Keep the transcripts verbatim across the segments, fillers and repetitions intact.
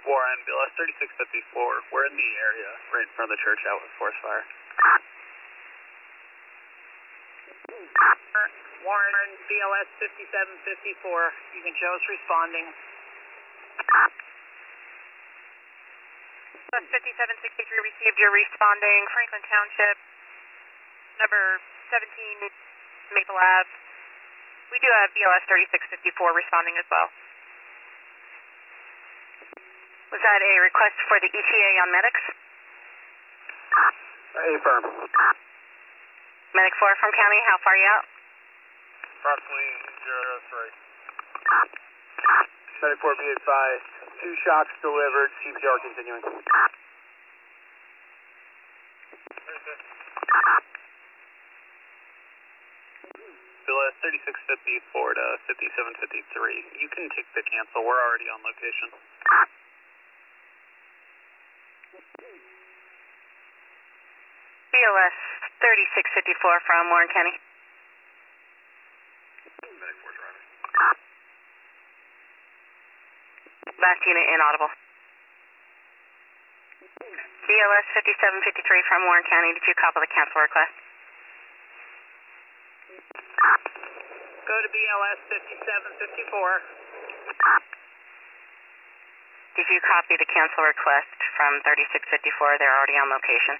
Warren, B L S thirty-six fifty-four. We're in the area right in front of the church out with forest fire. Warren, B L S fifty-seven fifty-four. You can show us responding. B L S fifty-seven sixty-three received your responding. Franklin Township, number seventeen, Maple Ave. We do have B L S thirty-six fifty-four responding as well. Was that a request for the E T A on medics? Affirm. Medic four from county, how far are you out? Approximately zero three. Medic four, be advised. Two shocks delivered, C P R continuing. B L S thirty-six fifty-four to fifty-seven fifty-three. You can take the cancel, we're already on location. B L S thirty-six fifty-four from Warren County. Medic four driving. Last unit inaudible. B L S fifty-seven fifty-three from Warren County. Did you copy the cancel request? Go to B L S fifty-seven fifty-four. Did you copy the cancel request from thirty-six fifty-four? They're already on location.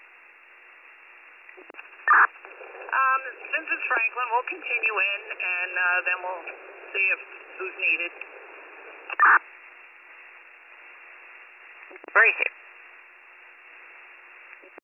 Um, since it's Franklin, we'll continue in, and uh, then we'll see if who's needed. Very safe.